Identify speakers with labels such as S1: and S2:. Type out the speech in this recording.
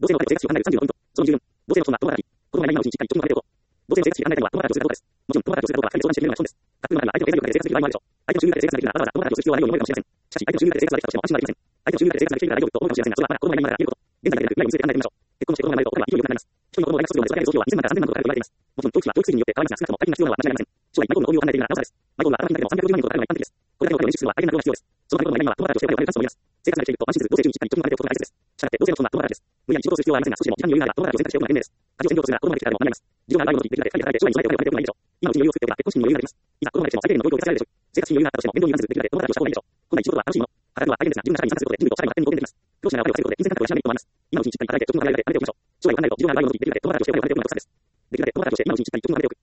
S1: 同性の生活費を考える36ポイント。その14、同性の人が共働き、子供がいない今のうちにしっかり子供が出ること。同性の生活費を考えるのは共働き女性のことです。もちろん、共働き女性かどうかは二人で相談して決めるのが基本です。学部の中には相手の経済力で生活する場合もあるでしょう。相手の収入で生活ができるならわざわざ共働きをする必要はないように思えるかもしれません。しかし、相手の収入で生活ができたとしても安心はできません。相手の収入で生活ができているなら大丈夫と思うかもしれませんが、それはまだ子供がいない今だから言えること。現在だけでなく、未来を見据えて考えてみましょう。結婚して子供が生まれると、お金は勢いよくなります。一人の子供を大学卒業まで育てる費用は2000万から3000万とかかると言われています。もちろん、教育費は教育水準によって変わりますが、少なくとも大金が必要なのは間違いありません。将来、マイボールの購入を考えているならなおさらです。マイボールは頭金だけでも350万円とかかるのが一般的です。これだけのお金を捻出するのは大変な量が必要です。そのマイボールがいない今は友達としてお金を借りるチャンスと思います。生活ができていると安心せず、同性中にしっかり貯金を立てておくことが大切です。したがって、同性の人が友達です。無理やり仕事をする必要はありませんが、少しでも時間に余裕があれば友達を選択しておくのが賢明です。家事を専業とするなら子供ができてからでも構いません。事情がある場合の時、できるだけ二人で働いて将来に備えてお金を貯めておくのがいいでしょう。今のうちに余裕を作っておけば結婚式に余裕があります。いざ子供ができても結婚に余裕ができます。生活に余裕があったとしても面倒にならずできるだけ友達をした方がいいでしょう。生活に余裕があったとしても面倒にならず、できるだけ友達をした方がいいでしょう。働くのは大変ですが、自分の社会に参加することで人数を多くした方がいいでしょう。働くのは相手にですが、人数が少ないと社会に勝手に貢献できます。教師ならお金を稼ぐことで金銭感覚を養うべきと思います。今のうちにしっかり働いて貯金を貯めておきましょう。将来を考えると自分がある場合の時、できるだけ友達をしてお金を貯めておくのが良さです。できるだけ友達をして今のうちにしっかり貯金を貯めておく。